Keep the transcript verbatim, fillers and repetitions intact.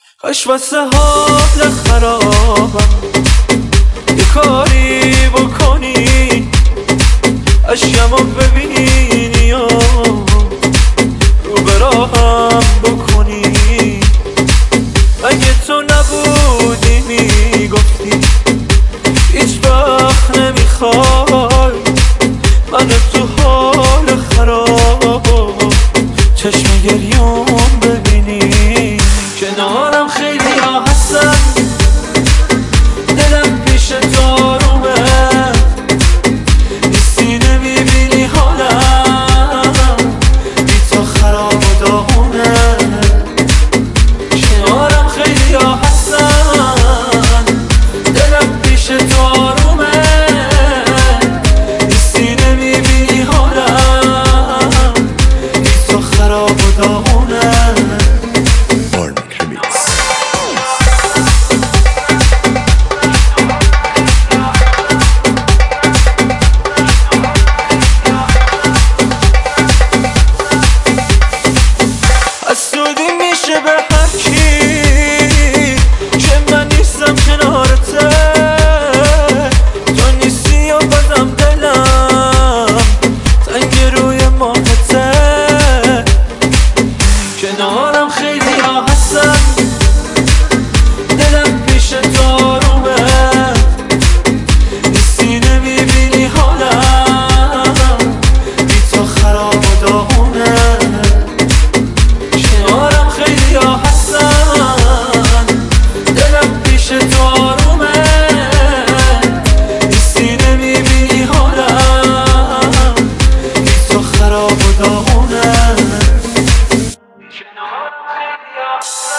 کاش واسه حال خرابم یه کاری بکنی، اشکمو ببینی و رو به راهم بکنی. اگه تو نبودی میگفتی هیچ وقت نمیخوای من تو حال خراب چشم گریون ببینی. کنارم خیلی ها هستن، دلم پیش تو آرومه، نیستی نمیبینی حالم بی تو خراب و داغونه. کنارم خیلی ها هستن، دلم پیش تو آرومه، نیستی نمیبینی حالم بی تو خراب و داغونه. حسودی میشه به هر کی که من نیستم کنارته، تو نیستی و بازم دلم تنگ روی ماهته. کنارم خیلی ها هستن، دلم پیش تو آرومه، نیستی نمیبینی حالم بی تو خراب و داغونه. کنارم خیلی ها هستن، دلم پیش تو آرومه، نیستی نمیبینی حالم بی تو خراب و داغونه. کنارم خیلی ها